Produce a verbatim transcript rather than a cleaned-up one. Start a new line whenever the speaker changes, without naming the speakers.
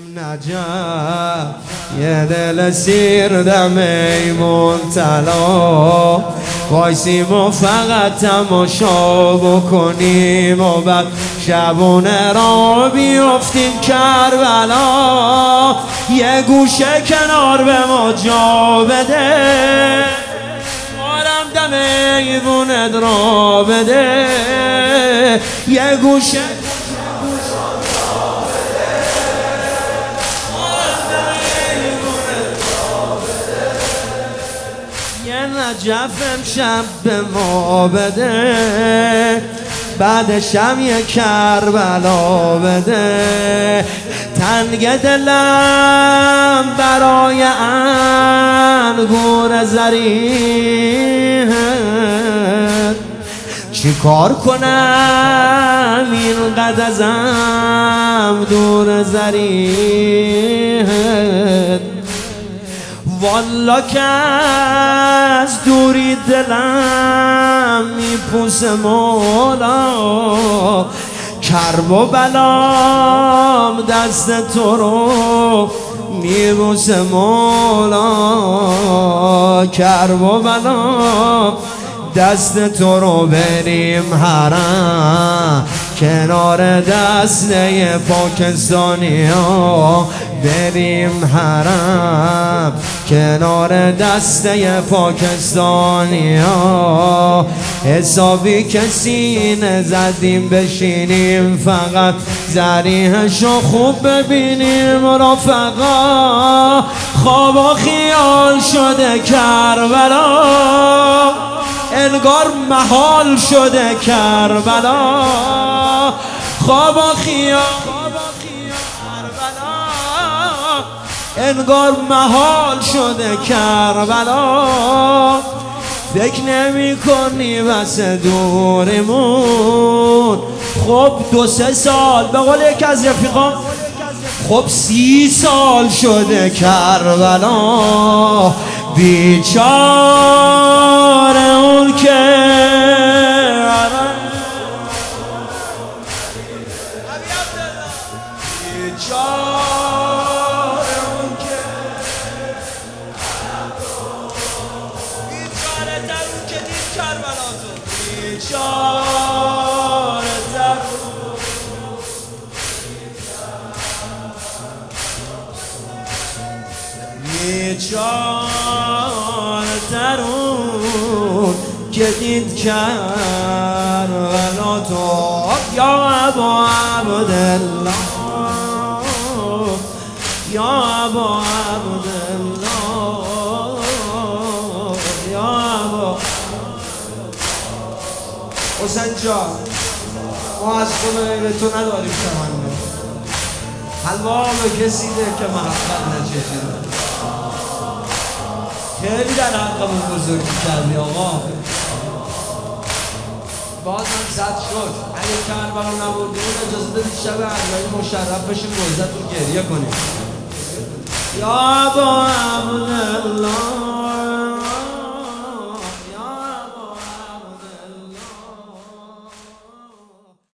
نجف یه دل سیر دم ایمون طلا وایسیم و فقط تماشا بکنیم و بعد شبونه را بیفتیم کربلا یه گوشه کنار به ما جا بده مارم دم ایمونت را بده یه گوشه نجف امشب به ما بده بعدشم یه کربلا بده تنگ دلم برای انگور زریح چی کار کنم اینقدر ازم دور زریح والا که از دوری دلم میپوسه مولا کرب و بلام دست تو رو میبوسه مولا کرب و بلام دست تو رو بریم حرم کنار دسته پاکستانی ها بریم حرم کنار دسته پاکستانی ها حسابی که سینه زدیم بشینیم فقط ذریحشو خوب ببینیم رفقا خواب و خیال شده کربلا انگار محال شده کربلا خواب و خیال انگار محال شده کربلا فکر نمی کنی واسه دوریمون خب دو سه سال به قول یکی از رفیقان خب سی سال شده کربلا بیچاره اون که بیچاره ترون که دید کربلا تو یا ابا عبدالله یا ابا عبدالله یا ابا حسین جان ما از خونه به تو نداریم تمنی حلوا به کسی ده که محبت نچشیده خیلی در حقمون بزرگی کردی آقا باز هم زد شد اگه کربلا نبردیم اجازه دادید شب اربعین مشرف بشیم روزتون گریه کنیم یا ابا عبدالله